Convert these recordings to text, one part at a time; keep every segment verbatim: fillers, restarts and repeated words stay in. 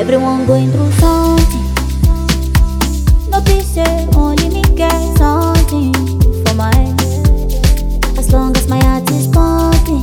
Everyone going through something. No be say only me get something for my head. As long as my heart is pumping,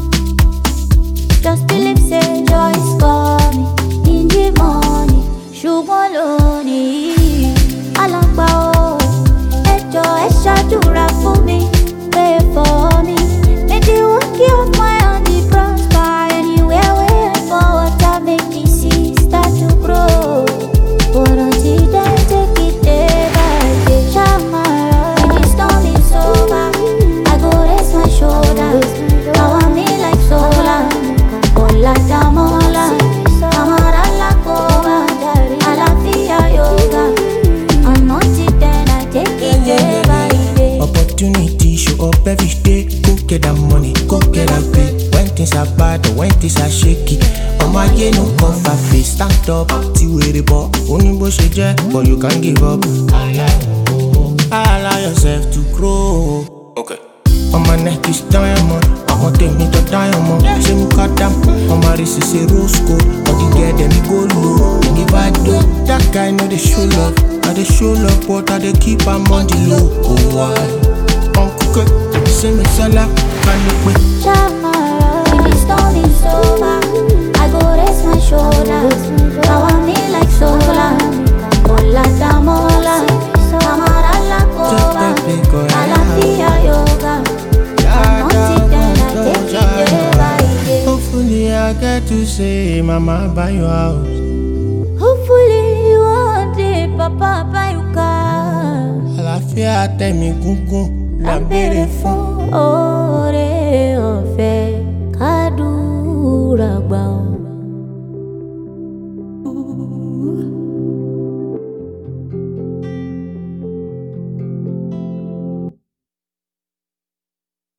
just believe say joy is coming in the morning. Ṣùgbọ́n lónìí, alàgbà o, ẹ jọ̀ọ́ ẹ ṣàdúrà fún mi, pray for me. Make the work of my hand be prosper anywhere where I forward to make the seed start to grow. But until then, take it day by day. Shamara, when the storm is over, I go raise my shoulders. Power me like solar. Ola damola, amara la kova, alafia yoga. And until then, I take it day by day. Opportunity show up every day. Go get that money, go get that pay. When things are bad or when things are shaky, oh my yeah, no cover face. Stand up, see where the ball. Only bush jet, but you can't give up. Allow yourself to grow. Okay. On my neck is diamond, I want take me to diamond. Say me cut down, on my wrist is a rose gold. But the girl them me go low. And if I do, that guy know they show love. I they show love, but I they keep am on the low. Oh why? Uncle, say me sala, can you quit? Shamara, when the storm is over, I go raise my shoulders. Power me like solar. Ola damola, amara la kova, alafia yoga. Hopefully I get to say, Mama, buy your house. Hopefully one day, Papa, buy your car. Àlàáfíà tẹ̀mí gúngún la béèrè fún. Oore ọ̀fẹ́ kádùúrà gbà ọ́.